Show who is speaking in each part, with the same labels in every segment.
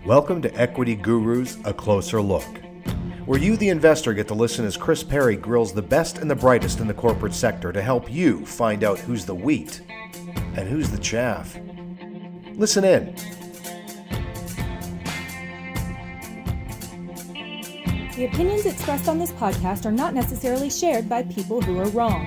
Speaker 1: Welcome to Equity Gurus, A Closer Look, where you, the investor, get to listen as Chris Perry grills the best and the brightest in the corporate sector to help you find out who's the wheat and who's the chaff. Listen in.
Speaker 2: The opinions expressed on this podcast are not necessarily shared by people who are wrong.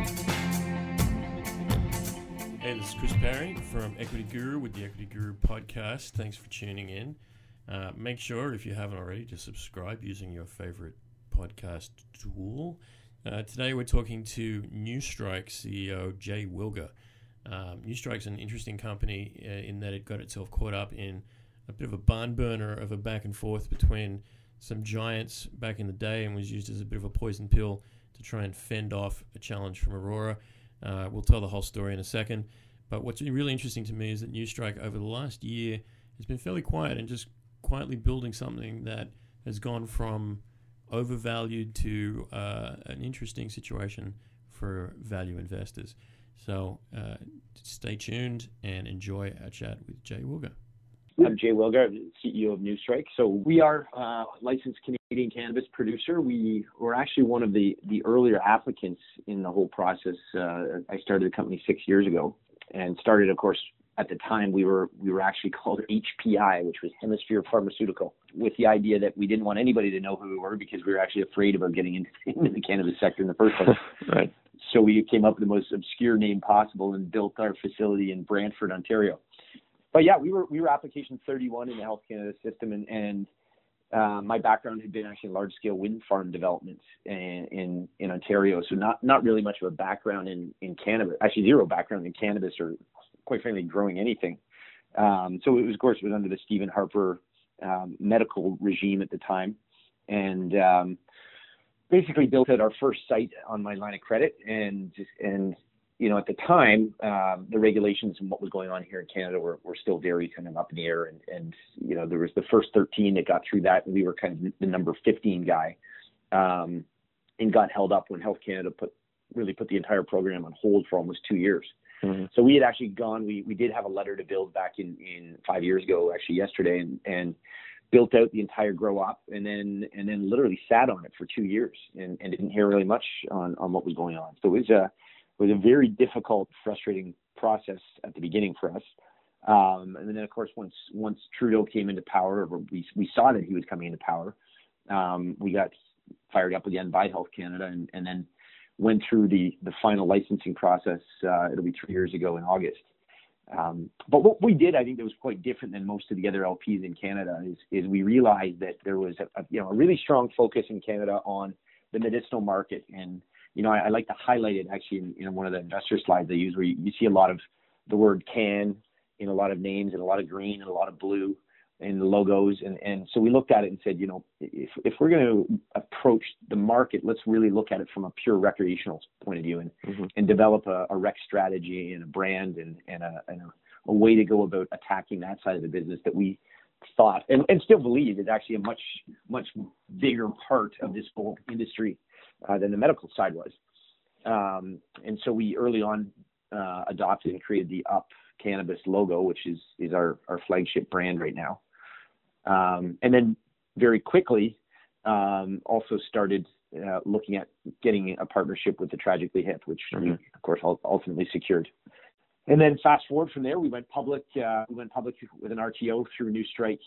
Speaker 3: Hey, this is Chris Perry from Equity Guru with the Equity Guru podcast. Thanks for tuning in. Make sure, if you haven't already, to subscribe using your favorite podcast tool. Today we're talking to NewStrike CEO Jay Wilger. NewStrike's an interesting company in that it got itself caught up in a bit of a barn burner of a back and forth between some giants back in the day and was used as a bit of a poison pill to try and fend off a challenge from Aurora. We'll tell the whole story in a second. But what's really interesting to me is that NewStrike over the last year has been fairly quiet and just quietly building something that has gone from overvalued to an interesting situation for value investors. So stay tuned and enjoy our chat with Jay Wilger.
Speaker 4: I'm Jay Wilger, CEO of NewStrike. So we are a licensed Canadian cannabis producer. We were actually one of the earlier applicants in the whole process. I started the company 6 years ago and started, of course, at the time we were actually called HPI, which was Hemisphere Pharmaceutical, with the idea that we didn't want anybody to know who we were because we were actually afraid about getting into the cannabis sector in the first place.
Speaker 3: Right.
Speaker 4: So we came up with the most obscure name possible and built our facility in Brantford, Ontario. But yeah, we were application 31 in the Health Canada system, and my background had been actually in large-scale wind farm development in Ontario. So not really much of a background in cannabis, actually zero background in cannabis or quite frankly growing anything. So it was, of course, it was under the Stephen Harper medical regime at the time, and basically built out our first site on my line of credit, and you know, at the time, the regulations and what was going on here in Canada were still very kind of up in the air. And you know, there was the first 13 that got through that, and we were kind of the number 15 guy, and got held up when Health Canada put the entire program on hold for almost 2 years. Mm-hmm. So we had actually gone, we did have a letter to build back in 5 years ago, actually yesterday, and built out the entire grow up, and then literally sat on it for 2 years and didn't hear really much on what was going on. So it was a very difficult, frustrating process at the beginning for us. And then, of course, once Trudeau came into power, or we saw that he was coming into power, we got fired up again by Health Canada, and then went through the final licensing process. It'll be 3 years ago in August. But what we did, I think that was quite different than most of the other LPs in Canada, is we realized that there was a really strong focus in Canada on the medicinal market. And you know, I like to highlight it actually in one of the investor slides I use, where you see a lot of the word can in a lot of names, and a lot of green and a lot of blue in the logos. And so we looked at it and said, you know, if we're going to approach the market, let's really look at it from a pure recreational point of view, and develop a rec strategy and a brand and a way to go about attacking that side of the business that we thought and still believe is actually a much bigger part of this whole industry than the medical side was. And so we early on adopted and created the Up Cannabis logo, which is our flagship brand right now. And then very quickly also started looking at getting a partnership with the Tragically Hip, which we, of course, ultimately secured. And then fast forward from there, we went public. We went public with an RTO through NewStrike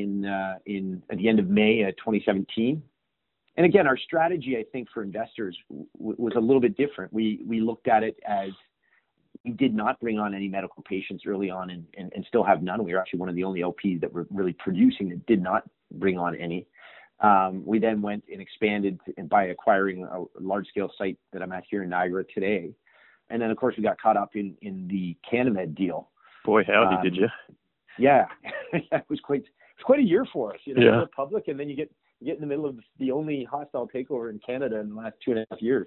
Speaker 4: at the end of May 2017. And again, our strategy, I think, for investors was a little bit different. We looked at it as we did not bring on any medical patients early on, and still have none. We were actually one of the only LPs that were really producing that did not bring on any. We then went and expanded by acquiring a large-scale site that I'm at here in Niagara today. And then, of course, we got caught up in the CanniMed deal.
Speaker 3: Boy, howdy, did you?
Speaker 4: Yeah. It was quite a year for us. You know, we're public, and then you get in the middle of the only hostile takeover in Canada in the last 2.5 years.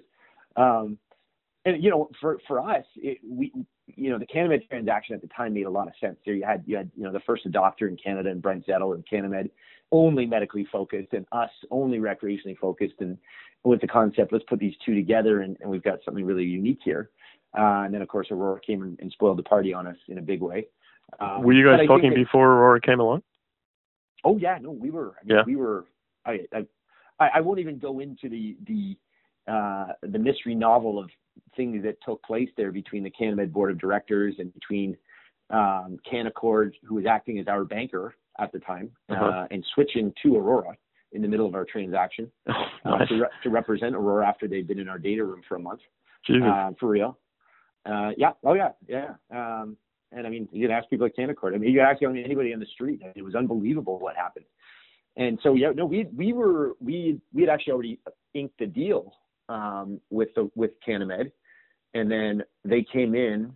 Speaker 4: And you know, for us, the CanniMed transaction at the time made a lot of sense. There you had the first adopter in Canada in Brent Zettel, and CanniMed only medically focused, and us only recreationally focused. And with the concept, let's put these two together, and we've got something really unique here. And then, of course, Aurora came and spoiled the party on us in a big way.
Speaker 5: Were you guys talking before Aurora came along?
Speaker 4: Oh yeah, no, we were. I mean, we were. I won't even go into the mystery novel of things that took place there between the CanaMed board of directors and between Canaccord, who was acting as our banker at the time, and switching to Aurora in the middle of our transaction to represent Aurora after they'd been in our data room for a month. For real. Yeah. Oh yeah. Yeah. And I mean, you can ask people at Canaccord. I mean, you can ask anybody on the street. It was unbelievable what happened. And so, yeah, no, we had actually already inked the deal with CanaMed, and then they came in.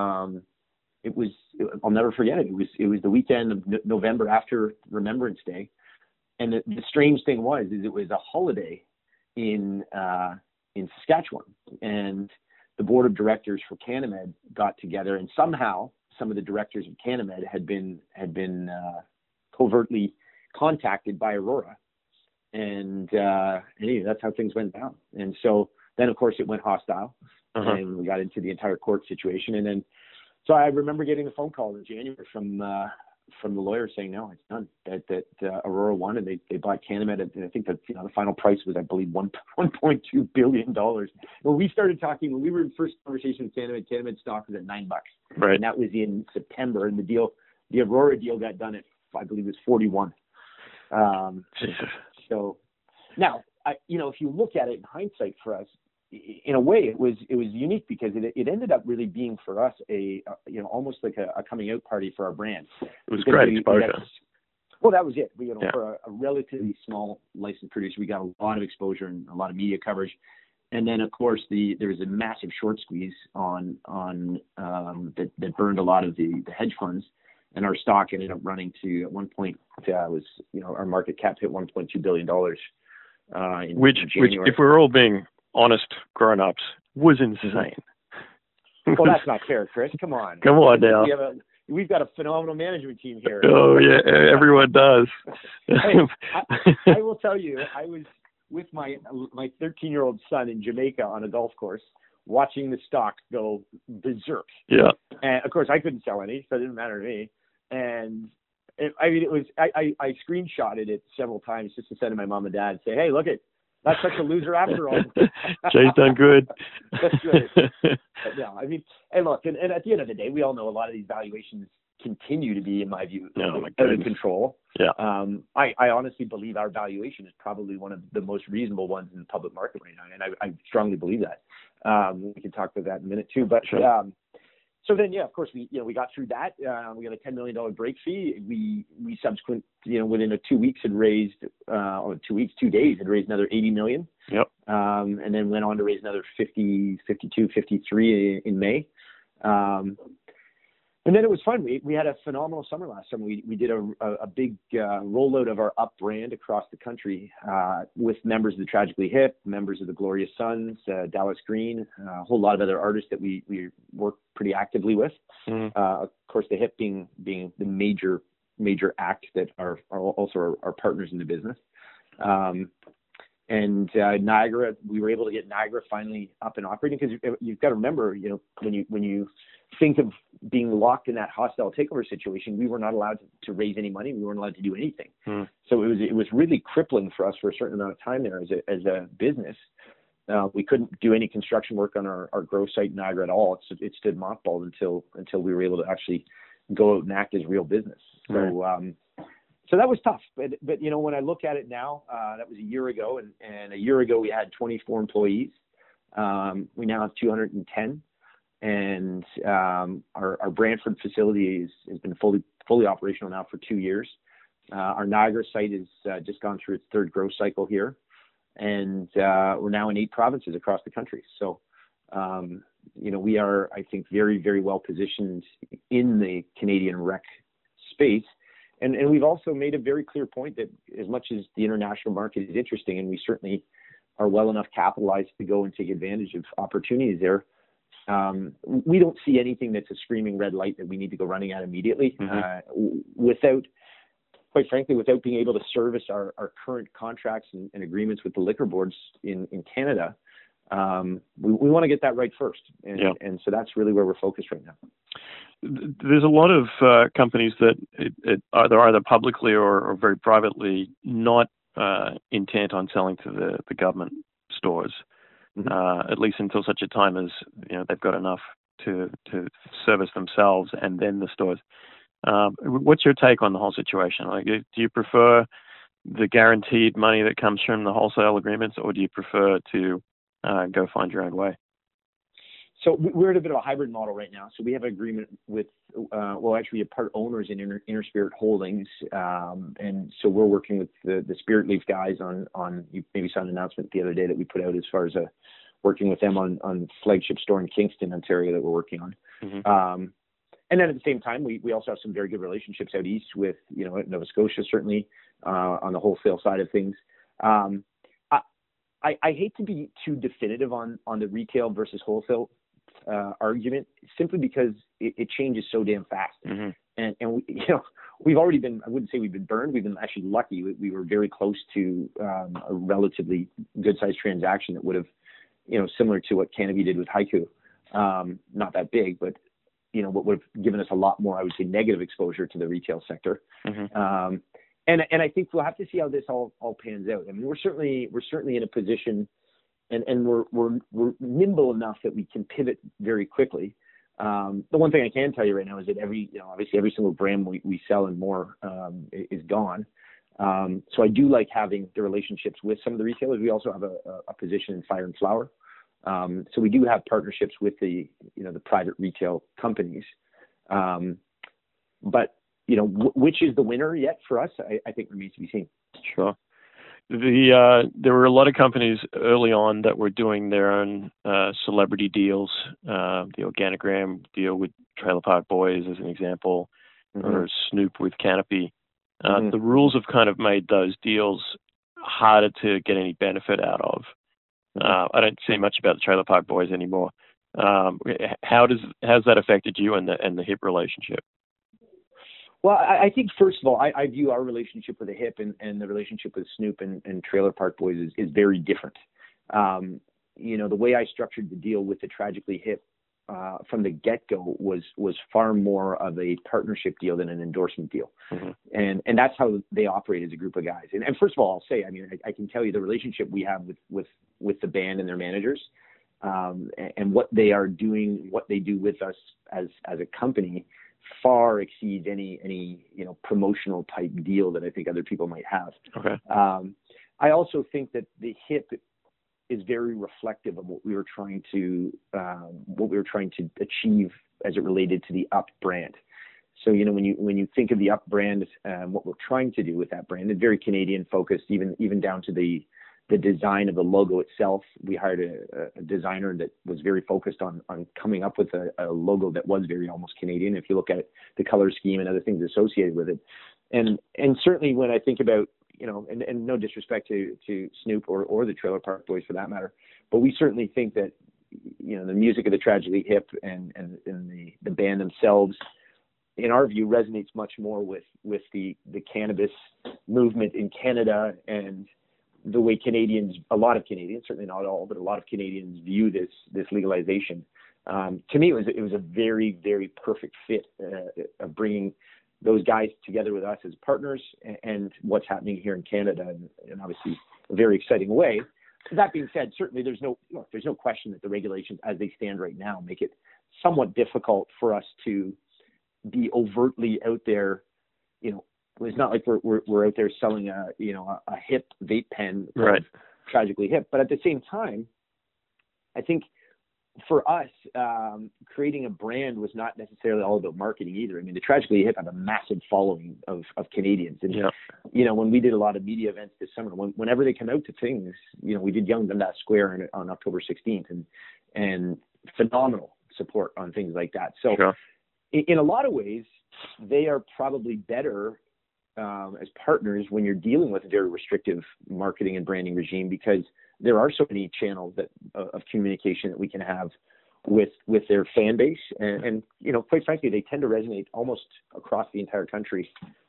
Speaker 4: I'll never forget it. It was the weekend of November after Remembrance Day, and the strange thing was it was a holiday in Saskatchewan, and the board of directors for CanaMed got together, and somehow some of the directors of CanaMed had been covertly contacted by Aurora, and anyway, that's how things went down. And so then, of course, it went hostile, and we got into the entire court situation. And then, so I remember getting a phone call in January from the lawyer saying, no, it's done. That Aurora won, and they bought CanaMed. And I think that the final price was, I believe, $1.2 billion. When we started talking, when we were in first conversation with CanaMed stock was at $9,
Speaker 5: right?
Speaker 4: And that was in September. And the Aurora deal got done at, I believe, it was 41. So now, if you look at it in hindsight, for us, in a way, it was unique because it ended up really being for us almost like a coming out party for our brand.
Speaker 5: It was great exposure.
Speaker 4: Well, that was it. For a relatively small licensed producer, we got a lot of exposure and a lot of media coverage. And then, of course, there was a massive short squeeze on that burned a lot of the hedge funds. And our stock ended up running to, at one point, our market cap hit $1.2 billion.
Speaker 5: Which, if we're all being honest grown-ups, was insane.
Speaker 4: Well, that's not fair, Chris. Come on.
Speaker 5: Come on now.
Speaker 4: We've got a phenomenal management team here.
Speaker 5: Oh, yeah, everyone does.
Speaker 4: I will tell you, I was with my 13-year-old son in Jamaica on a golf course, watching the stock go berserk.
Speaker 5: Yeah.
Speaker 4: And, of course, I couldn't sell any, so it didn't matter to me. And I screenshotted it several times just to send to my mom and dad and say, hey, look it, that's such a loser after all.
Speaker 5: Jay's done good.
Speaker 4: That's good. But no, I mean, and look, and at the end of the day, we all know a lot of these valuations continue to be, in my view, out of control.
Speaker 5: Yeah.
Speaker 4: I honestly believe our valuation is probably one of the most reasonable ones in the public market right now, and I strongly believe that. We can talk about that in a minute too, but
Speaker 5: sure.
Speaker 4: So then, of course, we got through that. We got a $10 million break fee. We subsequent, within 2 weeks had raised, 2 days had raised another $80 million.
Speaker 5: Yep.
Speaker 4: And then went on to raise another 50, 52, 53 in May. And then it was fun. We had a phenomenal summer last summer. We did a big rollout of our Up brand across the country with members of the Tragically Hip, members of the Glorious Sons, Dallas Green, a whole lot of other artists that we work pretty actively with.
Speaker 5: Mm-hmm.
Speaker 4: Of course, the Hip being the major act that are also our partners in the business. And Niagara, we were able to get Niagara finally up and operating, because you've got to remember, when you think of being locked in that hostile takeover situation, we were not allowed to raise any money. We weren't allowed to do anything. So it was really crippling for us for a certain amount of time there as a business. We couldn't do any construction work on our growth site in Niagara at all. It stood mothballed until we were able to actually go out and act as real business. So that was tough, but when I look at it now, that was a year ago, and a year ago we had 24 employees. We now have 210, and our Brantford facility has been fully operational now for 2 years. Our Niagara site has just gone through its third growth cycle here, and we're now in 8 provinces across the country. So we are, I think, very, very well positioned in the Canadian rec space. And we've also made a very clear point that as much as the international market is interesting, and we certainly are well enough capitalized to go and take advantage of opportunities there, we don't see anything that's a screaming red light that we need to go running at immediately. Without being able to service our current contracts and agreements with the liquor boards in Canada. we want to get that right first. And so that's really where we're focused right now.
Speaker 5: There's a lot of companies that they're either publicly or very privately not intent on selling to the government stores, at least until such a time as they've got enough to service themselves and then the stores. What's your take on the whole situation? Like, do you prefer the guaranteed money that comes from the wholesale agreements, or do you prefer to go find your own way?
Speaker 4: So we're at a bit of a hybrid model right now. So we have an agreement with, actually a part owners in Inner Spirit Holdings. And so we're working with the Spirit Leaf guys on, you maybe saw an announcement the other day that we put out as far as working with them on flagship store in Kingston, Ontario that we're working on. Mm-hmm. And then at the same time, we also have some very good relationships out east with, Nova Scotia, certainly, on the wholesale side of things. I hate to be too definitive on the retail versus wholesale argument, simply because it changes so damn fast. Mm-hmm. And we've already been, I wouldn't say we've been burned. We've been actually lucky. We were very close to a relatively good sized transaction that would have, similar to what Canopy did with Haiku. Not that big, but what would have given us a lot more, I would say, negative exposure to the retail sector. Mm-hmm. And I think we'll have to see how this all pans out. I mean, we're certainly in a position, and we're nimble enough that we can pivot very quickly. The one thing I can tell you right now is that obviously every single brand we sell and more is gone. So I do like having the relationships with some of the retailers. We also have a position in Fire and Flower. So we do have partnerships with the private retail companies. But which is the winner yet for us, I think remains to be seen. Sure.
Speaker 5: There were a lot of companies early on that were doing their own celebrity deals. The Organigram deal with Trailer Park Boys, as an example, mm-hmm. or Snoop with Canopy. Mm-hmm. The rules have kind of made those deals harder to get any benefit out of. I don't see much about the Trailer Park Boys anymore. How's that affected you and the HIP relationship?
Speaker 4: Well, I think, first of all, I view our relationship with the HIP and the relationship with Snoop and Trailer Park Boys is very different. The way I structured the deal with the Tragically Hip from the get-go was far more of a partnership deal than an endorsement deal. Mm-hmm. And that's how they operate as a group of guys. And first of all, I'll say, I can tell you the relationship we have with the band and their managers, and what they are doing, what they do with us as a company, far exceeds any promotional type deal that I think other people might have. Okay. I also think that the HIP is very reflective of what we were trying to achieve as it related to the UP brand. So when you think of the UP brand, what we're trying to do with that brand, it's very Canadian focused, even down to the design of the logo itself. We hired a designer that was very focused on coming up with a logo that was very almost Canadian, if you look at the color scheme and other things associated with it. And certainly when I think about, and no disrespect to Snoop or the Trailer Park Boys for that matter, but we certainly think that, the music of the Tragically Hip and the band themselves, in our view, resonates much more with the cannabis movement in Canada and the way a lot of Canadians, certainly not all, but a lot of Canadians view this legalization. To me, it was a very, very perfect fit of bringing those guys together with us as partners and what's happening here in Canada, and obviously a very exciting way. That being said, certainly there's no question that the regulations as they stand right now make it somewhat difficult for us to be overtly out there. It's not like we're out there selling a hip vape pen, right? Tragically Hip, but at the same time, I think for us, creating a brand was not necessarily all about marketing either. I mean, the Tragically Hip have a massive following of Canadians, and when we did a lot of media events this summer, whenever they come out to things, we did Young Dundas Square on October 16th, and phenomenal support on things like that. So, in a lot of ways, they are probably better as partners when you're dealing with a very restrictive marketing and branding regime, because there are so many channels of communication that we can have with their fan base, and quite frankly, they tend to resonate almost across the entire country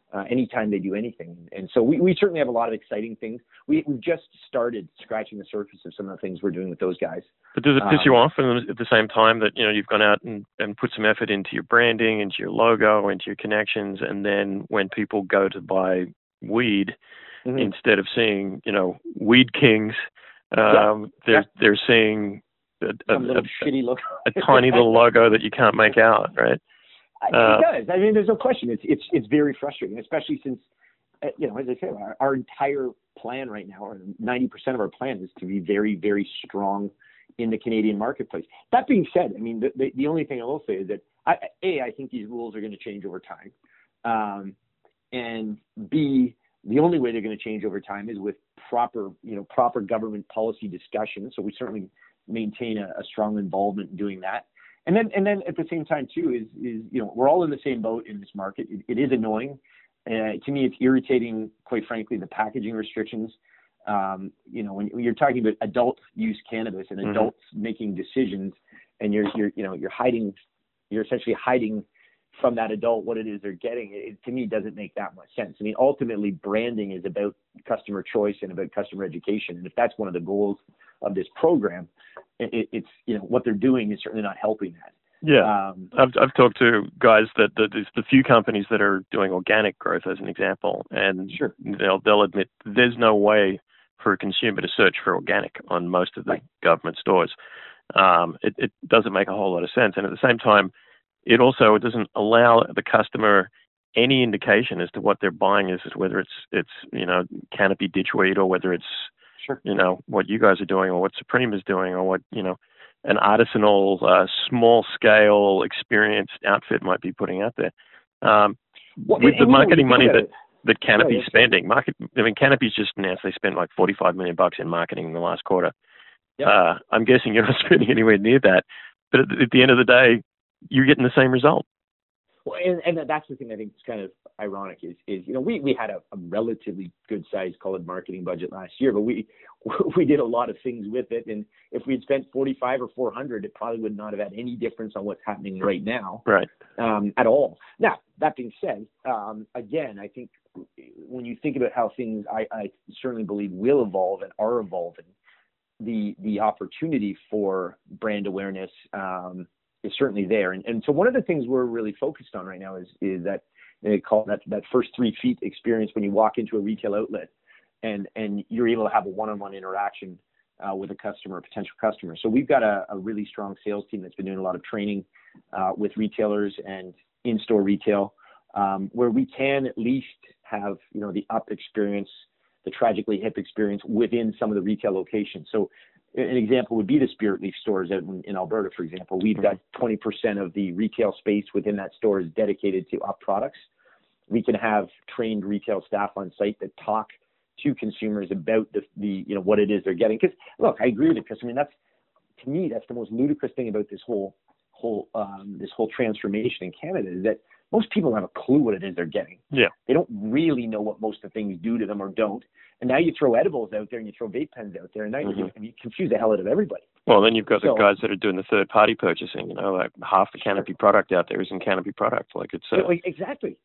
Speaker 4: anytime they do anything. And so we certainly have a lot of exciting things. We've just started scratching the surface of some of the things we're doing with those guys.
Speaker 5: But does it piss you off at the same time that, you've gone out and put some effort into your branding, into your logo, into your connections, and then when people go to buy weed, instead of seeing, Weed Kings, they're seeing
Speaker 4: some little shitty logo.
Speaker 5: a tiny little logo that you can't make out, right?
Speaker 4: It does. I mean, there's no question. It's very frustrating, especially since, as I say, our entire plan right now, or 90% of our plan, is to be very, very strong in the Canadian marketplace. That being said, I mean, the only thing I will say is that I think these rules are going to change over time, and B, the only way they're going to change over time is with proper government policy discussion. So we certainly maintain a strong involvement in doing that. And then at the same time too is we're all in the same boat in this market. It is annoying. To me, it's irritating, quite frankly, the packaging restrictions. When you're talking about adult use cannabis and adults making decisions, and you're essentially hiding from that adult what it is they're getting, it to me doesn't make that much sense. I mean, ultimately, branding is about customer choice and about customer education. And if that's one of the goals of this program, it's what they're doing is certainly not helping that.
Speaker 5: Yeah, I've talked to guys that there's the few companies that are doing organic growth as an example, and
Speaker 4: sure,
Speaker 5: they'll admit there's no way for a consumer to search for organic on most of the government stores. It doesn't make a whole lot of sense, and at the same time, it doesn't allow the customer any indication as to what they're buying is whether it's Canopy ditchweed, or whether it's what you guys are doing, or what Supreme is doing, or what an artisanal, small-scale, experienced outfit might be putting out there. With the marketing money that Canopy's spending, Canopy's just announced they spent like $45 million in marketing in the last quarter. Yeah. I'm guessing you're not spending anywhere near that, but at the end of the day, you're getting the same result.
Speaker 4: Well, and that's the thing I think is kind of ironic is we had a relatively good sized, call it, marketing budget last year, but we did a lot of things with it, and if we'd spent 45 or 400, it probably would not have had any difference on what's happening right now,
Speaker 5: right?
Speaker 4: At all. Now, that being said, again, I think when you think about how things, I certainly believe will evolve and are evolving, the opportunity for brand awareness is certainly there. And so one of the things we're really focused on right now is that they call that first 3 feet experience when you walk into a retail outlet and you're able to have a one-on-one interaction with a customer, a potential customer. So we've got a really strong sales team that's been doing a lot of training with retailers and in-store retail, where we can at least have, the up experience, the Tragically Hip experience within some of the retail locations. So an example would be the Spirit Leaf stores out in Alberta, for example. We've got 20% of the retail space within that store is dedicated to up products. We can have trained retail staff on site that talk to consumers about the what it is they're getting. Because look, I agree with it, Chris. I mean, that's the most ludicrous thing about this whole transformation in Canada is that most people don't have a clue what it is they're getting.
Speaker 5: Yeah.
Speaker 4: They don't really know what most of the things do to them or don't. And now you throw edibles out there and you throw vape pens out there, and now you confuse the hell out of everybody.
Speaker 5: Well, then you've got the guys that are doing the third-party purchasing. Like half the Canopy product out there isn't Canopy product. Like it's
Speaker 4: exactly.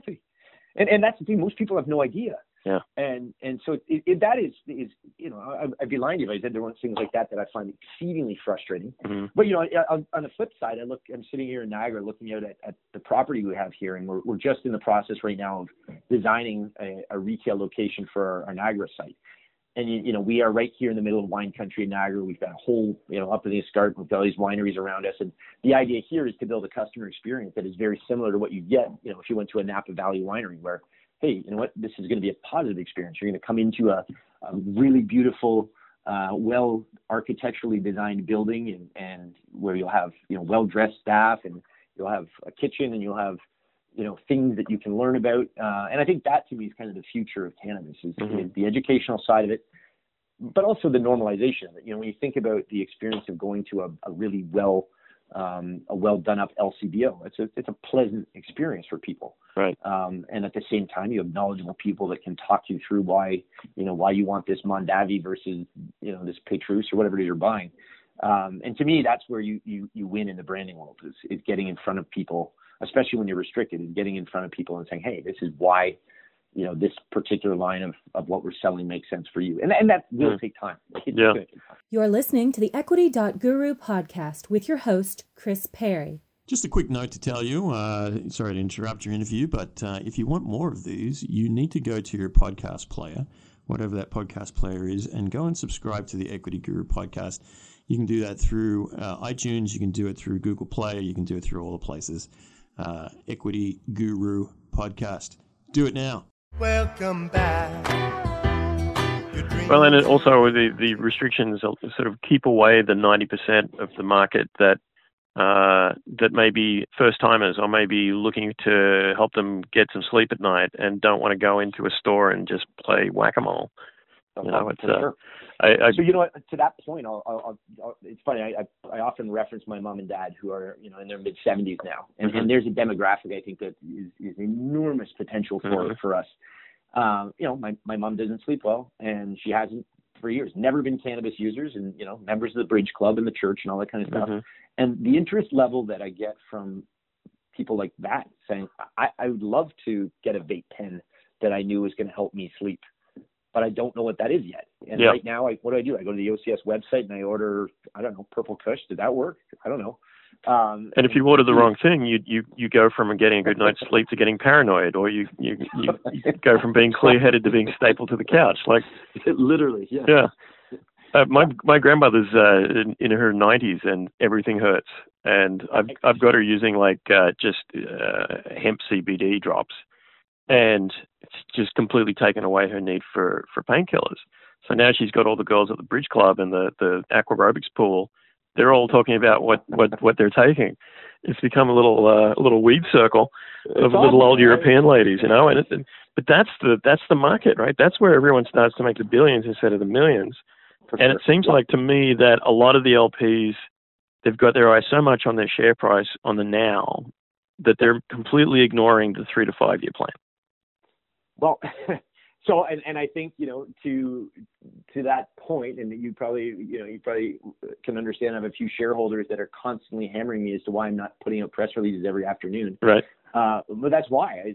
Speaker 4: And that's the thing. Most people have no idea.
Speaker 5: Yeah. And
Speaker 4: so that is I'd be lying to you if I said there weren't things like that I find exceedingly frustrating. Mm-hmm. But on the flip side, I'm sitting here in Niagara looking out at the property we have here, and we're just in the process right now of designing a retail location for our Niagara site. And we are right here in the middle of wine country in Niagara. We've got a whole up in the escarpment with all these wineries around us, and the idea here is to build a customer experience that is very similar to what you get if you went to a Napa Valley winery, where hey, you know what? This is going to be a positive experience. You're going to come into a really beautiful, well architecturally designed building, and where you'll have well-dressed staff, and you'll have a kitchen, and you'll have things that you can learn about. And I think that to me is kind of the future of cannabis is the educational side of it, but also the normalization of it. When you think about the experience of going to a really well done up LCBO, it's a pleasant experience for people.
Speaker 5: Right.
Speaker 4: And at the same time, you have knowledgeable people that can talk you through why you want this Mondavi versus, this Petrus or whatever it is you're buying. And to me, that's where you win in the branding world is getting in front of people especially when you're restricted, is getting in front of people and saying, hey, this is why, this particular line of what we're selling makes sense for you. And that will take time. It's gonna take time.
Speaker 2: You're listening to the Equity.Guru podcast with your host, Chris Perry.
Speaker 3: Just a quick note to tell you, sorry to interrupt your interview, but if you want more of these, you need to go to your podcast player, whatever that podcast player is, and go and subscribe to the Equity Guru podcast. You can do that through iTunes, you can do it through Google Play, you can do it through all the places. Equity Guru podcast. Do it now.
Speaker 6: Welcome back.
Speaker 5: Well, and it also the restrictions sort of keep away the 90% of the market that may be first timers or maybe looking to help them get some sleep at night and don't want to go into a store and just play whack-a-mole.
Speaker 4: Sure. So to that point, it's funny. I often reference my mom and dad who are in their mid 70s now, and there's a demographic I think that is enormous potential for us. My mom doesn't sleep well, and she hasn't for years. Never been cannabis users, and members of the Bridge Club and the church and all that kind of stuff. And the interest level that I get from people like that saying, I would love to get a vape pen that I knew was going to help me sleep, but I don't know what that is yet. And right now, what do? I go to the OCS website and I order, Purple Kush. Did that work? I don't know.
Speaker 5: And if you order the wrong thing, you go from getting a good night's sleep to getting paranoid, or you go from being clear-headed to being stapled to the couch. Like
Speaker 4: literally,
Speaker 5: yeah. My grandmother's in her 90s and everything hurts, and I've got her using hemp CBD drops, and it's just completely taken away her need for painkillers. So now she's got all the girls at the Bridge Club and the aquarobics pool. They're all talking about what they're taking. It's become a little weed circle of little old European ladies, but that's the market, right? That's where everyone starts to make the billions instead of the millions. And it seems like to me that a lot of the LPs, they've got their eye so much on their share price on the now that they're completely ignoring the 3 to 5 year plan.
Speaker 4: Well, so and I think to that point, and you probably can understand. I have a few shareholders that are constantly hammering me as to why I'm not putting out press releases every afternoon.
Speaker 5: Right.
Speaker 4: But that's why.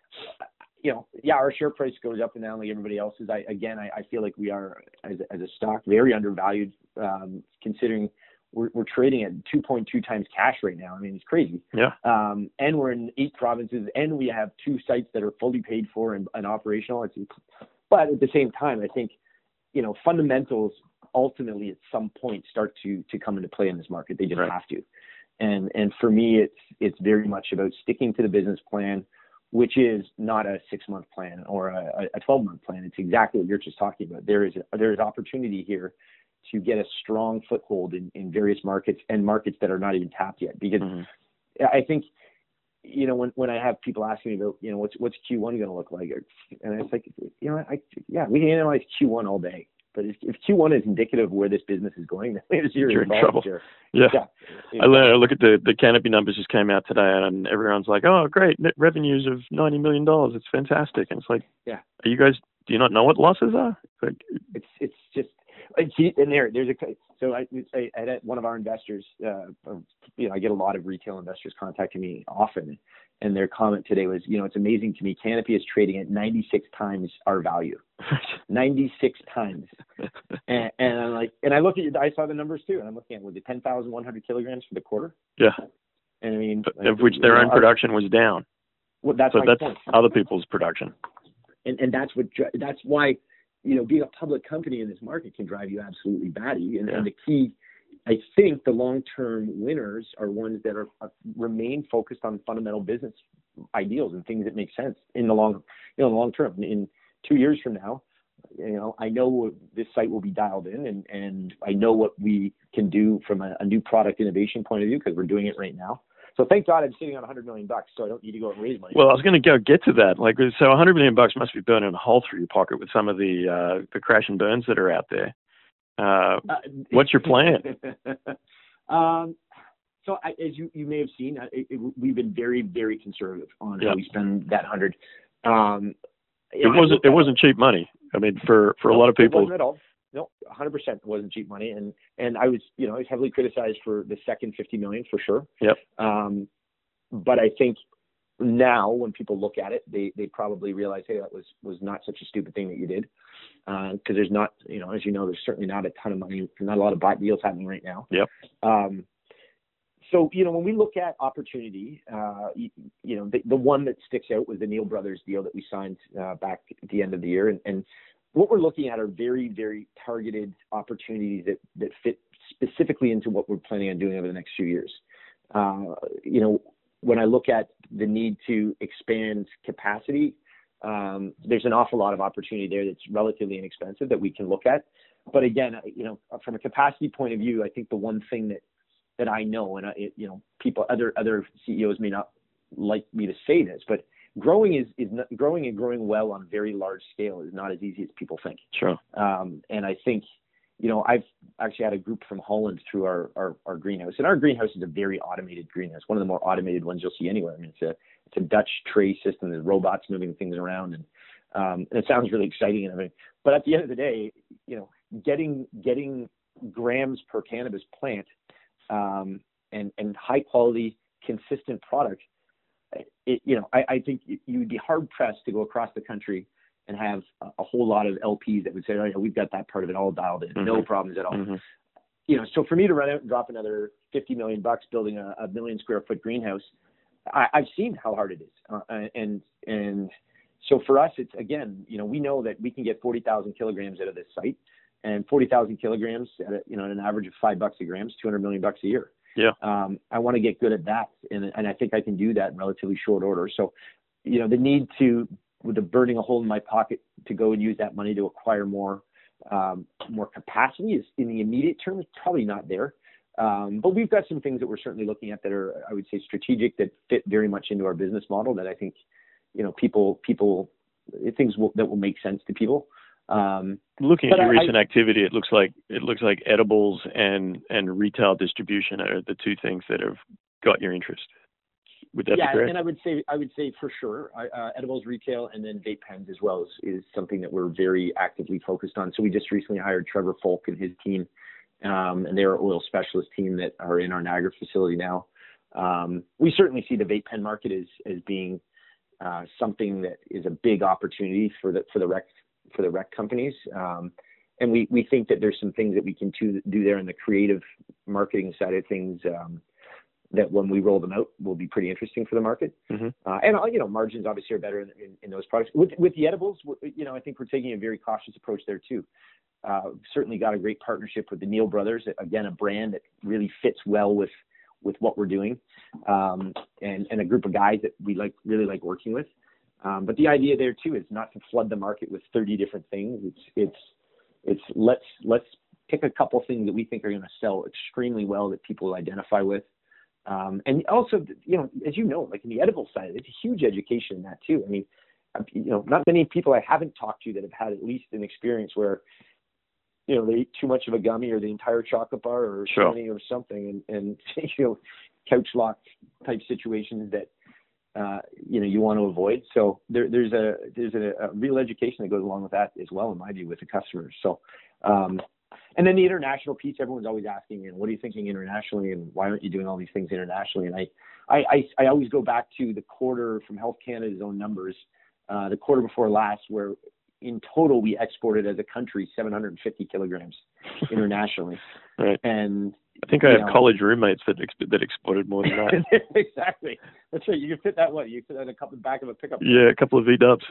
Speaker 4: Our share price goes up and down like everybody else's. I feel like we are as a stock very undervalued, considering we're trading at 2.2 times cash right now. I mean, it's crazy.
Speaker 5: Yeah.
Speaker 4: And we're in 8 provinces, and we have 2 sites that are fully paid for and operational. But at the same time, I think fundamentals ultimately at some point start to come into play in this market. They just have to. And for me, it's very much about sticking to the business plan, which is not a 6-month plan or a 12-month plan. It's exactly what you're just talking about. There is opportunity here to get a strong foothold in various markets and markets that are not even tapped yet. Because I think, when I have people asking me about, what's Q1 going to look like? And it's like, we can analyze Q1 all day. But if Q1 is indicative of where this business is going, then you're in trouble.
Speaker 5: Yeah. I look at the Canopy numbers just came out today, and everyone's like, "Oh, great, net revenues of $90 million. It's fantastic." And it's like, "Are you guys? Do you not know what losses are?" Like,
Speaker 4: it's just. And there's so I had one of our investors, I get a lot of retail investors contacting me often, and their comment today was, it's amazing to me, Canopy is trading at 96 times our value, 96 times. And I'm like, and I saw the numbers too, and I'm looking at, was it 10,100 kilograms for the quarter?
Speaker 5: Yeah.
Speaker 4: And I mean,
Speaker 5: of which their own production was down.
Speaker 4: Well, that's point.
Speaker 5: Other people's production.
Speaker 4: And that's why, being a public company in this market can drive you absolutely batty. And the key, I think the long-term winners are ones that remain focused on fundamental business ideals and things that make sense in the long term. In 2 years from now, I know this site will be dialed in, and I know what we can do from a new product innovation point of view, because we're doing it right now. So thank God I'm sitting on $100 million, so I don't need to go and raise money.
Speaker 5: Well, I was going to get to that. So $100 million must be burning a hole through your pocket with some of the crash and burns that are out there. What's your plan?
Speaker 4: So as you may have seen, we've been very, very conservative on how we spend that 100.
Speaker 5: It wasn't cheap money. I mean, for a lot of people.
Speaker 4: It wasn't at all. No, 100% wasn't cheap money, and I was, I was heavily criticized for the second $50 million for sure.
Speaker 5: Yep.
Speaker 4: But I think now when people look at it, they probably realize, hey, that was not such a stupid thing that you did. Because there's not, as you know, there's certainly not a ton of money, not a lot of bot deals happening right now.
Speaker 5: Yep.
Speaker 4: So, when we look at opportunity, the one that sticks out was the Neal Brothers deal that we signed back at the end of the year. And what we're looking at are very, very targeted opportunities that fit specifically into what we're planning on doing over the next few years. When I look at the need to expand capacity, there's an awful lot of opportunity there that's relatively inexpensive that we can look at. But again, from a capacity point of view, I think the one thing that I know, and people, other CEOs may not like me to say this, but growing is not, growing well on very large scale is not as easy as people think.
Speaker 5: Sure.
Speaker 4: And I think, I've actually had a group from Holland through our greenhouse, and our greenhouse is a very automated greenhouse, one of the more automated ones you'll see anywhere. I mean, it's a Dutch tray system. There's robots moving things around, and it sounds really exciting and everything. But at the end of the day, getting grams per cannabis plant and high quality, consistent product, I think you'd be hard pressed to go across the country and have a whole lot of LPs that would say, oh yeah, we've got that part of it all dialed in, no problems at all. Mm-hmm. So for me to run out and drop another $50 million building a 1 million square foot greenhouse, I've seen how hard it is. And so for us, it's, again, we know that we can get 40,000 kilograms out of this site, and 40,000 kilograms at an average of $5 a gram is $200 million a year.
Speaker 5: Yeah.
Speaker 4: I want to get good at that. And I think I can do that in relatively short order. So, the need with the burning a hole in my pocket to go and use that money to acquire more capacity is, in the immediate term, is probably not there. But we've got some things that we're certainly looking at that are, I would say, strategic, that fit very much into our business model, that I think, people things that will make sense to people.
Speaker 5: Looking at your recent activity, it looks like edibles and retail distribution are the two things that have got your interest. Would that be correct?
Speaker 4: And I would say for sure, edibles, retail, and then vape pens as well is something that we're very actively focused on. So we just recently hired Trevor Folk and his team, and they're an oil specialist team that are in our Niagara facility now. We certainly see the vape pen market as being something that is a big opportunity for the rec companies. And we think that there's some things that we can do there in the creative marketing side of things, that when we roll them out will be pretty interesting for the market. Mm-hmm. And margins obviously are better in those products. With the edibles, I think we're taking a very cautious approach there too. Certainly got a great partnership with the Neal Brothers, again, a brand that really fits well with what we're doing, and a group of guys that we really like working with. But the idea there too is not to flood the market with 30 different things. It's let's pick a couple things that we think are going to sell extremely well, that people will identify with. And also, as like in the edible side, it's a huge education in that too. I mean, not many people I haven't talked to that have had at least an experience where, they ate too much of a gummy or the entire chocolate bar or Sony or something, and couch lock type situations that, you want to avoid. So there's a real education that goes along with that as well, in my view, with the customers. So, and then the international piece, everyone's always asking, what are you thinking internationally, and why aren't you doing all these things internationally? And I always go back to the quarter from Health Canada's own numbers, the quarter before last, where in total we exported as a country 750 kilograms internationally.
Speaker 5: Right.
Speaker 4: And
Speaker 5: I think I have college roommates that exported more than that.
Speaker 4: Exactly. That's right. You can fit that one. You can fit that in the back of a pickup.
Speaker 5: Yeah, a couple of V-dubs.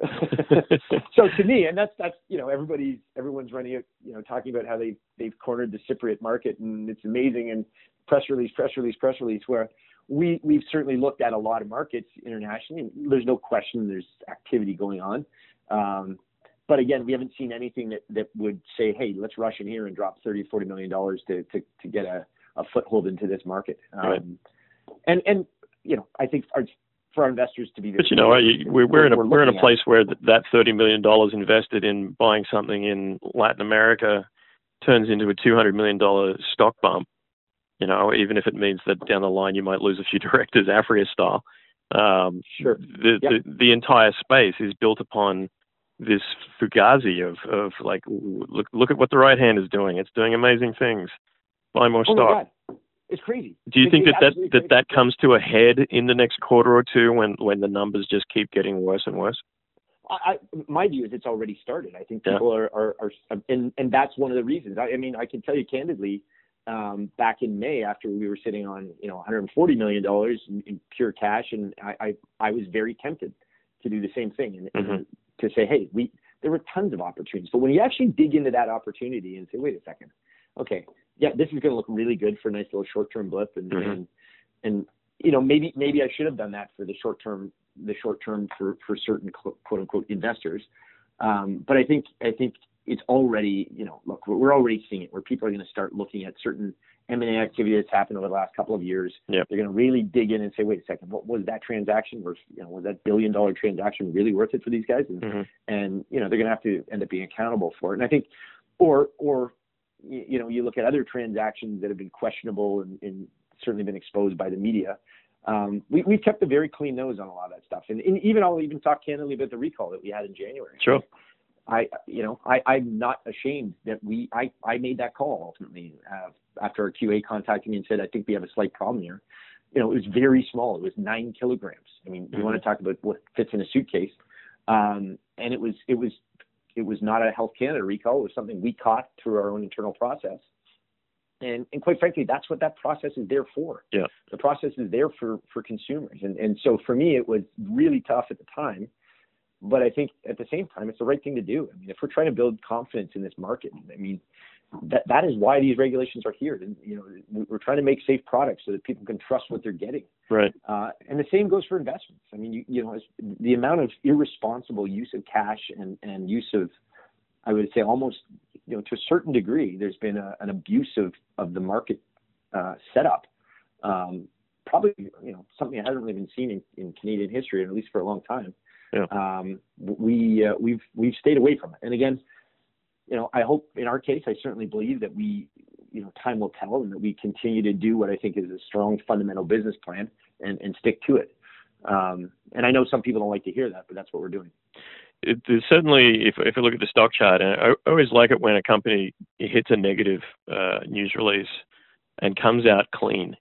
Speaker 4: So to me, and that's everyone's running it, talking about how they've cornered the Cypriot market, and it's amazing, and press release, where we've certainly looked at a lot of markets internationally. There's no question there's activity going on. But again, we haven't seen anything that would say, hey, let's rush in here and drop $30-40 million to get a foothold into this market.
Speaker 5: Right.
Speaker 4: And I think for our investors to be there.
Speaker 5: But we're in a place where that $30 million invested in buying something in Latin America turns into a $200 million stock bump. Even if it means that down the line you might lose a few directors, Aphria style.
Speaker 4: Sure.
Speaker 5: The entire space is built upon this fugazi of like, look at what the right hand is doing. It's doing amazing things. Buy more stock.
Speaker 4: It's crazy.
Speaker 5: Do you think
Speaker 4: It's
Speaker 5: that comes to a head in the next quarter or two when the numbers just keep getting worse and worse?
Speaker 4: My view is it's already started. I think people are and that's one of the reasons. I mean, I can tell you candidly, back in May, after we were sitting on $140 million in pure cash, and I was very tempted to do the same thing and to say, hey, there were tons of opportunities. But when you actually dig into that opportunity and say, wait a second, okay, yeah, this is going to look really good for a nice little short-term blip, and maybe I should have done that for the short term for certain quote unquote investors. But I think it's already, look, we're already seeing it where people are going to start looking at certain M&A activity that's happened over the last couple of years.
Speaker 5: Yep.
Speaker 4: They're going to really dig in and say, wait a second, what was that transaction worth? Was that $1 billion transaction really worth it for these guys? And they're going to have to end up being accountable for it. And I think, or you look at other transactions that have been questionable and certainly been exposed by the media. We've kept a very clean nose on a lot of that stuff. And I'll even talk candidly about the recall that we had in January.
Speaker 5: Sure.
Speaker 4: I'm not ashamed that I made that call ultimately after our QA contacted me and said, I think we have a slight problem here. It was very small. It was 9 kilograms. I mean, you want to talk about what fits in a suitcase. And it was not a Health Canada recall. It was something we caught through our own internal process. And quite frankly, that's what that process is there for.
Speaker 5: Yeah.
Speaker 4: The process is there for consumers. And so for me, it was really tough at the time. But I think at the same time, it's the right thing to do. I mean, if we're trying to build confidence in this market, I mean, that is why these regulations are here. And, we're trying to make safe products so that people can trust what they're getting.
Speaker 5: Right.
Speaker 4: And the same goes for investments. I mean, the amount of irresponsible use of cash and use of, I would say almost, to a certain degree, there's been an abuse of the market setup. Probably, something I haven't really been seen in Canadian history, at least for a long time.
Speaker 5: Yeah.
Speaker 4: We've stayed away from it. And again, I hope in our case, I certainly believe that we, time will tell, and that we continue to do what I think is a strong fundamental business plan and stick to it. And I know some people don't like to hear that, but that's what we're doing.
Speaker 5: There's certainly, if I look at the stock chart, and I always like it when a company hits a negative news release and comes out clean.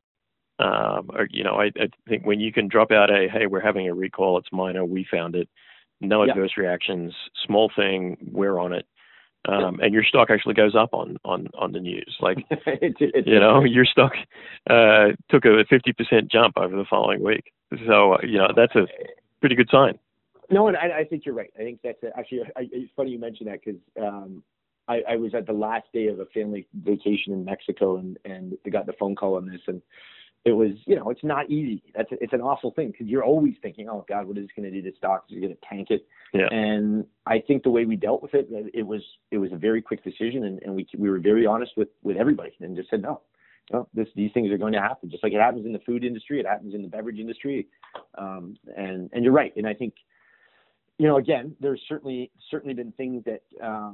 Speaker 5: I think when you can drop out hey, we're having a recall, it's minor, we found it, no adverse reactions, small thing, we're on it, and your stock actually goes up on the news. Like, your stock took a 50% jump over the following week. So, that's a pretty good sign.
Speaker 4: No, and I think you're right. I think that's actually, it's funny you mentioned that because I was at the last day of a family vacation in Mexico and they got the phone call on this, and it was, it's not easy. It's an awful thing because you're always thinking, oh God, what is this going to do to stocks? You're going to tank it.
Speaker 5: Yeah.
Speaker 4: And I think the way we dealt with it, it was a very quick decision, and we were very honest with everybody and just said, no, these things are going to happen. Just like it happens in the food industry, it happens in the beverage industry. And you're right. And I think, again, there's certainly been things that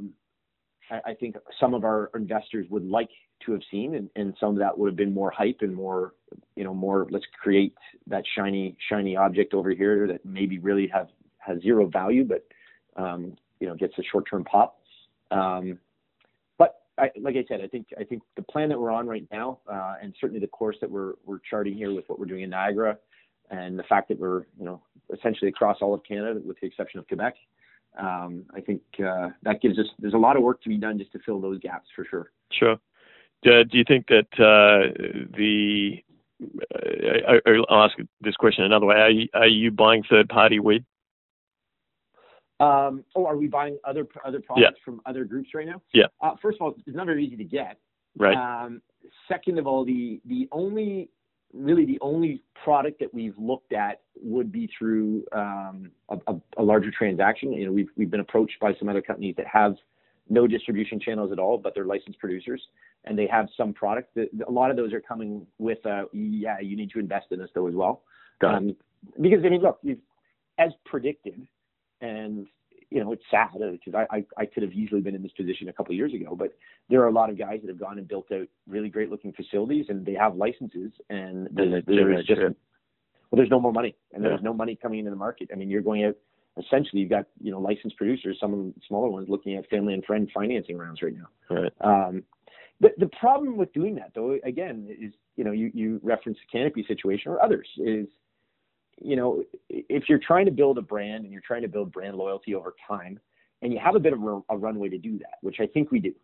Speaker 4: I think some of our investors would like to have seen, and some of that would have been more hype and more let's create that shiny object over here that maybe really has zero value, but gets a short-term pop. But like I said, I think the plan that we're on right now, and certainly the course that we're charting here with what we're doing in Niagara, and the fact that we're essentially across all of Canada with the exception of Quebec. I think that gives us, there's a lot of work to be done just to fill those gaps for sure.
Speaker 5: Sure. Do you think that I'll ask this question another way. Are you buying third-party weed?
Speaker 4: Are we buying other products from other groups right now?
Speaker 5: Yeah.
Speaker 4: First of all, it's not very easy to get.
Speaker 5: Right.
Speaker 4: Second of all, the only product that we've looked at would be through a larger transaction. We've been approached by some other companies that have no distribution channels at all, but they're licensed producers, and they have some product. A lot of those are coming with, you need to invest in us though as well. Because look, as predicted, and it's sad because I could have easily been in this position a couple of years ago, but there are a lot of guys that have gone and built out really great looking facilities, and they have licenses, and there's no more money, and there's no money coming into the market. I mean, you're going out, essentially you've got, licensed producers, some of them smaller ones, looking at family and friend financing rounds right now.
Speaker 5: Right.
Speaker 4: The problem with doing that, though, again, is, you reference the Canopy situation or others, is, if you're trying to build a brand and you're trying to build brand loyalty over time, and you have a bit of a runway to do that, which I think we do.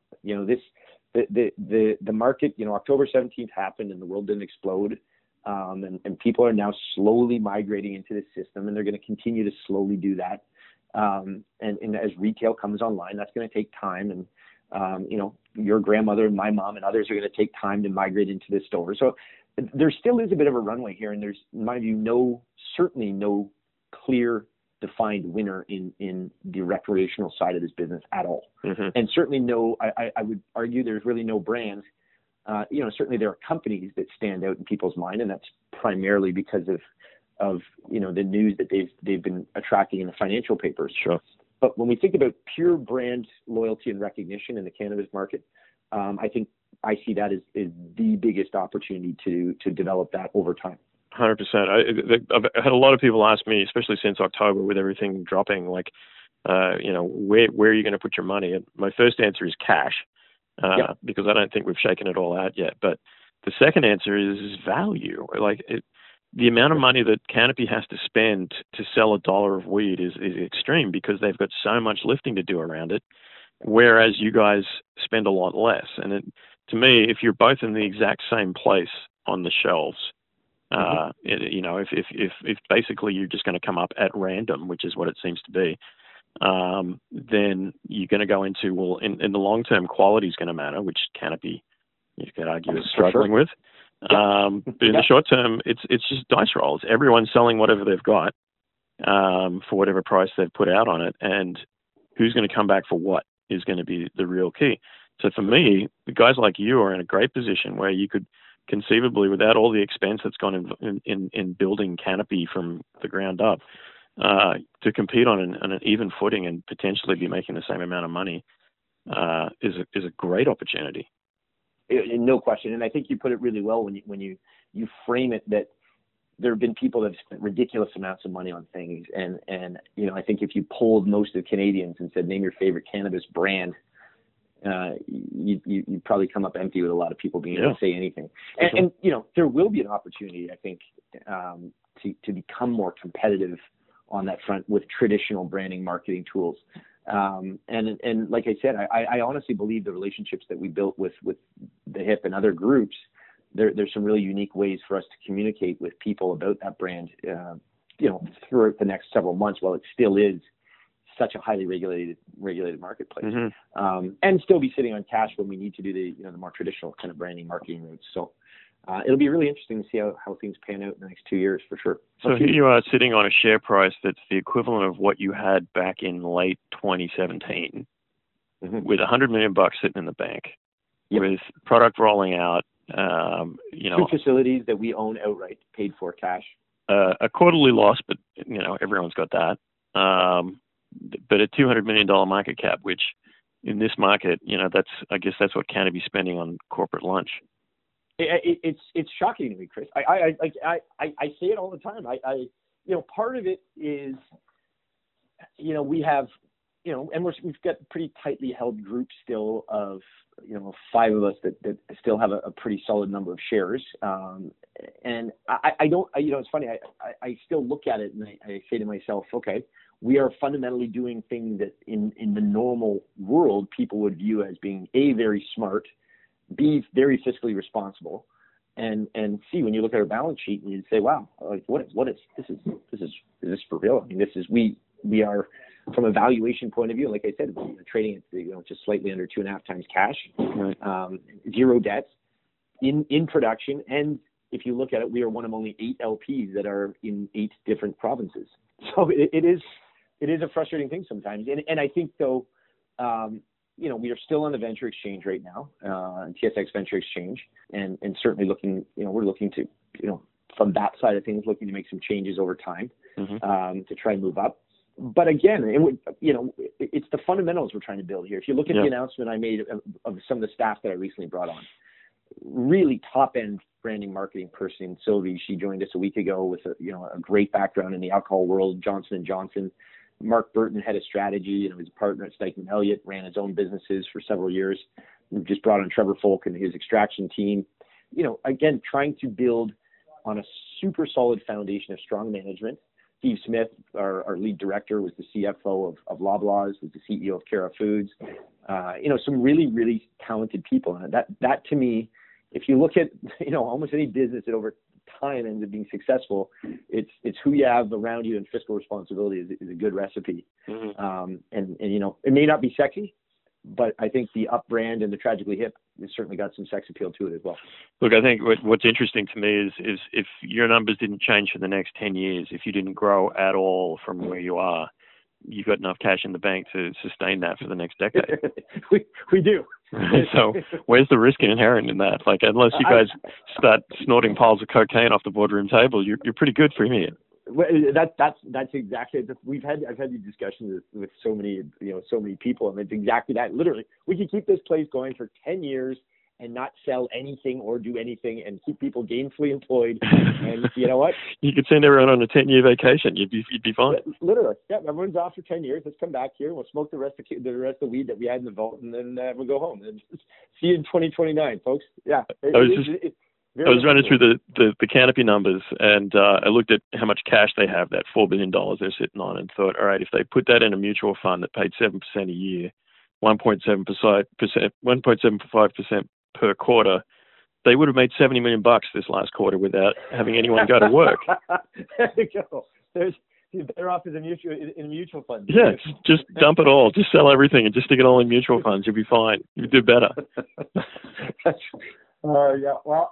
Speaker 4: The market, October 17th happened and the world didn't explode. And people are now slowly migrating into the system, and they're going to continue to slowly do that. And as retail comes online, that's going to take time. And, your grandmother and my mom and others are going to take time to migrate into this store. So there still is a bit of a runway here. And there's, in my view, certainly no clear defined winner in the recreational side of this business at all.
Speaker 5: Mm-hmm.
Speaker 4: And certainly I would argue there's really no brands. Certainly there are companies that stand out in people's mind, and that's primarily because of the news that they've been attracting in the financial papers.
Speaker 5: Sure.
Speaker 4: But when we think about pure brand loyalty and recognition in the cannabis market, I think I see that as the biggest opportunity to develop that over time.
Speaker 5: 100%. I've had a lot of people ask me, especially since October, with everything dropping, where are you going to put your money? And my first answer is cash, because I don't think we've shaken it all out yet. But the second answer is value. The amount of money that Canopy has to spend to sell $1 of weed is extreme, because they've got so much lifting to do around it, whereas you guys spend a lot less. And to me, if you're both in the exact same place on the shelves, if basically you're just going to come up at random, which is what it seems to be, then you're going to go into, well, in the long term, quality is going to matter, which Canopy, you could argue, is struggling with. But in the short term, it's just dice rolls. Everyone's selling whatever they've got for whatever price they've put out on it, and who's going to come back for what is going to be the real key. So for me, the guys like you are in a great position where you could conceivably, without all the expense that's gone in building Canopy from the ground up, to compete on an even footing and potentially be making the same amount of money is a great opportunity.
Speaker 4: No question. And I think you put it really well when you frame it that there have been people that have spent ridiculous amounts of money on things. And I think if you polled most of the Canadians and said, name your favorite cannabis brand, you'd probably come up empty with a lot of people being able to say anything. And there will be an opportunity, I think, to become more competitive on that front with traditional branding marketing tools. And like I said, I honestly believe the relationships that we built with the HIP and other groups, there's some really unique ways for us to communicate with people about that brand, throughout the next several months, while it still is such a highly regulated marketplace, and still be sitting on cash when we need to do the more traditional kind of branding marketing routes. So it'll be really interesting to see how things pan out in the next 2 years for sure.
Speaker 5: So here you are sitting on a share price that's the equivalent of what you had back in late 2017, with $100 million sitting in the bank, with product rolling out,
Speaker 4: 2 facilities that we own outright, paid for cash,
Speaker 5: a quarterly loss, but everyone's got that. But a $200 million market cap, which in this market, I guess that's what Canopy's spending on corporate lunch.
Speaker 4: It's shocking to me, Chris. I say it all the time. Part of it is, we have, and we've got a pretty tightly held group still of, 5 of us that still have a pretty solid number of shares. And I don't, it's funny. I still look at it and I say to myself, okay, we are fundamentally doing things that in the normal world people would view as being A, very smart, B, very fiscally responsible, and C, when you look at our balance sheet and you say, wow, like what is this is for real? I mean, we are, from a valuation point of view, like I said, trading at just slightly under 2.5 times cash, 0 debt, in production, and if you look at it, we are one of only 8 LPs that are in 8 different provinces. So it is a frustrating thing sometimes, and I think though. We are still on the venture exchange right now, TSX Venture Exchange, and certainly looking, we're looking to, from that side of things, looking to make some changes over time to try and move up. But again, it's the fundamentals we're trying to build here. If you look at the announcement I made of some of the staff that I recently brought on, really top-end branding marketing person, Sylvie, she joined us a week ago with a great background in the alcohol world, Johnson & Johnson. Mark Burton, head of strategy, his partner at Stikeman Elliott, ran his own businesses for several years. we've just brought on Trevor Folk and his extraction team. Again, trying to build on a super solid foundation of strong management. Steve Smith, our lead director, was the CFO of Loblaws, was the CEO of Cara Foods. Some really, really talented people. And that to me, if you look at, almost any business that over time ends up being successful, it's who you have around you, and fiscal responsibility is a good recipe. Mm-hmm. And it may not be sexy, but I think the Up brand and the Tragically Hip has certainly got some sex appeal to it as well.
Speaker 5: Look, I think what's interesting to me is if your numbers didn't change for the next 10 years, if you didn't grow at all from where you are, you've got enough cash in the bank to sustain that for the next decade.
Speaker 4: we do.
Speaker 5: So where's the risk inherent in that? Like, unless you guys start snorting piles of cocaine off the boardroom table, you're pretty good from here.
Speaker 4: Well, that's exactly it. I've had these discussions with so many people, and it's exactly that. Literally, we could keep this place going for 10 years and not sell anything or do anything, and keep people gainfully employed. And you know what?
Speaker 5: You could send everyone on a 10-year vacation. You'd be fine.
Speaker 4: Literally, yeah. Everyone's off for 10 years. Let's come back here. We'll smoke the rest of the weed that we had in the vault, and then we'll go home. And see you in 2029, folks. Yeah.
Speaker 5: I was running through the Canopy numbers, and I looked at how much cash they have, that $4 billion they're sitting on, and thought, all right, if they put that in a mutual fund that paid 7% a year, 1.75% per quarter, they would have made $70 million this last quarter without having anyone go to work.
Speaker 4: There you go. They're off in a mutual fund.
Speaker 5: Yes, just dump it all. Just sell everything and just stick it all in mutual funds. You'll be fine. You'll do better.
Speaker 4: Yeah. Well,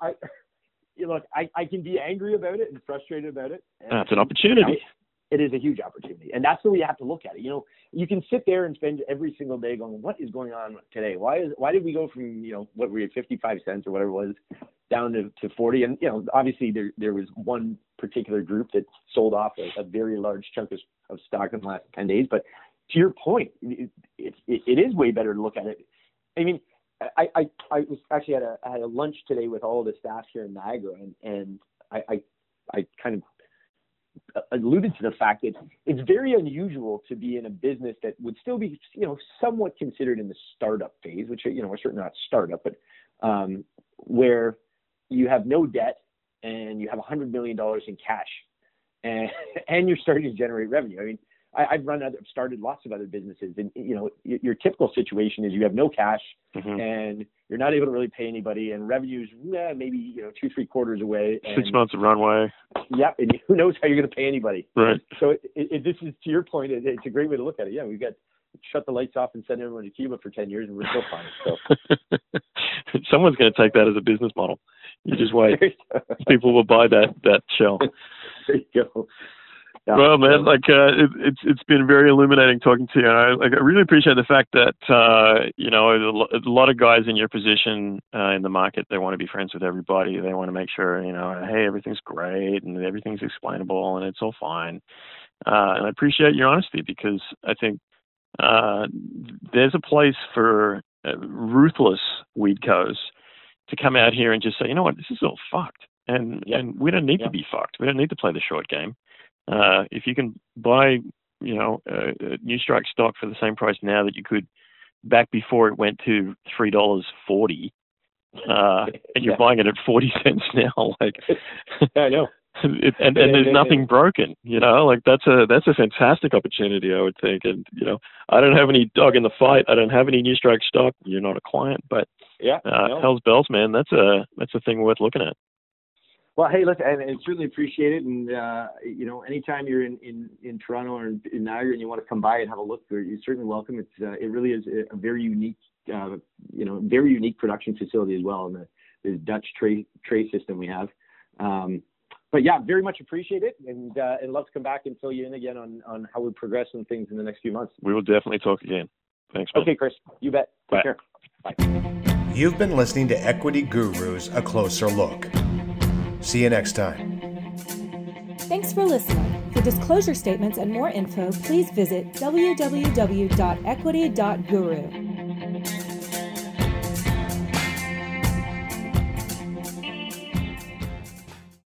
Speaker 4: I can be angry about it and frustrated about it.
Speaker 5: It's an opportunity.
Speaker 4: It is a huge opportunity, and that's the way you have to look at it. You can sit there and spend every single day going, "What is going on today? Why did we go from what were 55 cents or whatever it was down to 40?" And obviously there was one particular group that sold off a very large chunk of stock in the last 10 days. But to your point, it is way better to look at it. I mean, I was actually had a lunch today with all of the staff here in Niagara, and I kind of alluded to the fact that it's very unusual to be in a business that would still be somewhat considered in the startup phase, which we're certainly not startup, but where you have no debt and you have $100 million in cash, and you're starting to generate revenue. I mean, I've started lots of other businesses, and your typical situation is you have no cash, mm-hmm. and you're not able to really pay anybody, and revenue's maybe 2-3 quarters away.
Speaker 5: 6 months of runway.
Speaker 4: Yeah, and who knows how you're going to pay anybody?
Speaker 5: Right.
Speaker 4: So this is, to your point, it's a great way to look at it. Yeah, we've got shut the lights off and send everyone to Cuba for 10 years, and we're still fine. So
Speaker 5: someone's going to take that as a business model. You just wait. People will buy that shell.
Speaker 4: There you go. Yeah.
Speaker 5: Well, man, it's been very illuminating talking to you. I really appreciate the fact that a lot of guys in your position in the market, they want to be friends with everybody. They want to make sure hey, everything's great and everything's explainable and it's all fine. And I appreciate your honesty, because I think there's a place for ruthless weedcos to come out here and just say, you know what, this is all fucked, and we don't need to be fucked. We don't need to play the short game. If you can buy, New Strike stock for the same price now that you could back before it went to $3.40, and you're buying it at 40 cents now,
Speaker 4: I know.
Speaker 5: And there's nothing broken, that's a fantastic opportunity, I would think. And I don't have any dog in the fight. I don't have any New Strike stock. You're not a client, but hell's bells, man. That's a thing worth looking at.
Speaker 4: Well, hey, listen, and certainly appreciate it. And, anytime you're in Toronto or in Niagara and you want to come by and have a look, you're certainly welcome. It really is a very unique, very unique production facility as well, in the Dutch tray system we have. But yeah, very much appreciate it, and love to come back and fill you in again on how we progress on things in the next few months.
Speaker 5: We will definitely talk again. Thanks, man.
Speaker 4: Okay, Chris, you bet. Take care. Bye.
Speaker 1: You've been listening to Equity Gurus, A Closer Look. See you next time.
Speaker 2: Thanks for listening. For disclosure statements and more info, please visit www.equity.guru.